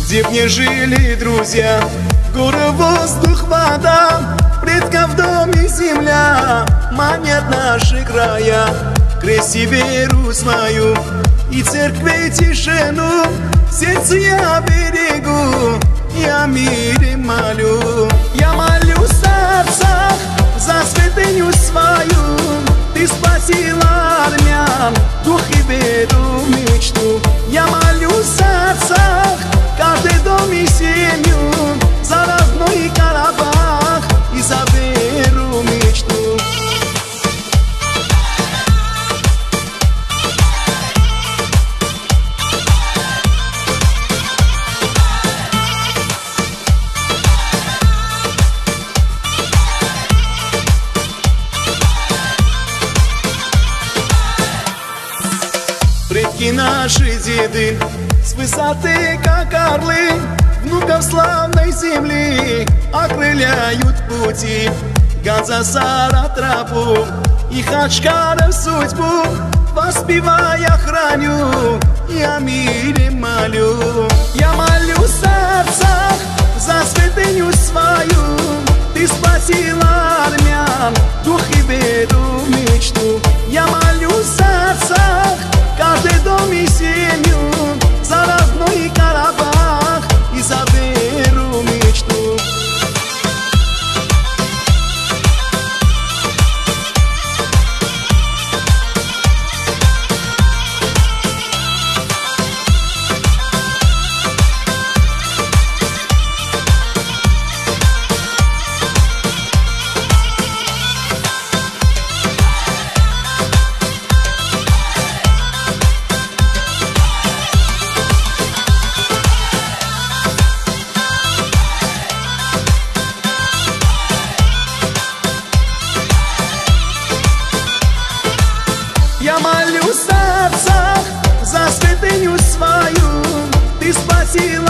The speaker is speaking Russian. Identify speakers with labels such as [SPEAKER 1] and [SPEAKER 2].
[SPEAKER 1] Где б не жили друзья, горы, воздух, вода, предков дом и земля манят наши края. Красивее Русь мою и церкви тишину, в сердце я берегу, я мире молю. Я молю в сердцах за святыню свою, ты спасила армян, дух и веру, мечту. Я молю в сердцах каждый дом и семью, за родной Карабах и за веру, мечту. Предки наши деды с высоты, как орлы, внуков славной земли окрыляют пути. Ганзасара тропу и Хачкара судьбу, воспевая храню, я о мире молю. Я молю в сердцах за святыню свою, ты спасила армян, дух и веру, мечту. Я молю в сердцах каждый дом и семью, за родной Карабах и за веру, мечту. Я молю в сердцах за святыню свою, ты спасила